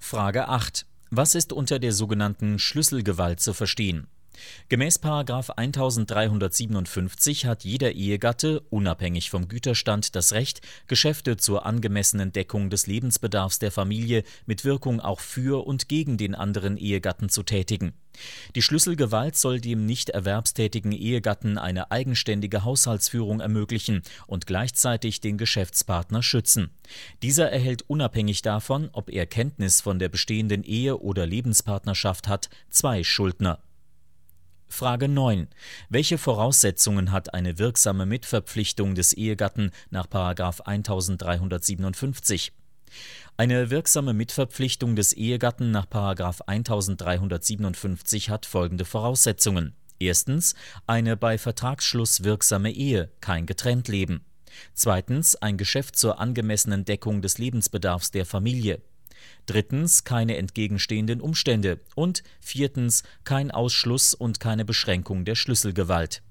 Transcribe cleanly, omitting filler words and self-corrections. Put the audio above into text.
Frage 8. Was ist unter der sogenannten Schlüsselgewalt zu verstehen? Gemäß § 1357 hat jeder Ehegatte, unabhängig vom Güterstand, das Recht, Geschäfte zur angemessenen Deckung des Lebensbedarfs der Familie mit Wirkung auch für und gegen den anderen Ehegatten zu tätigen. Die Schlüsselgewalt soll dem nicht erwerbstätigen Ehegatten eine eigenständige Haushaltsführung ermöglichen und gleichzeitig den Geschäftspartner schützen. Dieser erhält unabhängig davon, ob er Kenntnis von der bestehenden Ehe oder Lebenspartnerschaft hat, zwei Schuldner. Frage 9. Welche Voraussetzungen hat eine wirksame Mitverpflichtung des Ehegatten nach § 1357? Eine wirksame Mitverpflichtung des Ehegatten nach § 1357 hat folgende Voraussetzungen. Erstens, eine bei Vertragsschluss wirksame Ehe, kein Getrenntleben. Zweitens, ein Geschäft zur angemessenen Deckung des Lebensbedarfs der Familie. Drittens, keine entgegenstehenden Umstände. Und viertens, kein Ausschluss und keine Beschränkung der Schlüsselgewalt.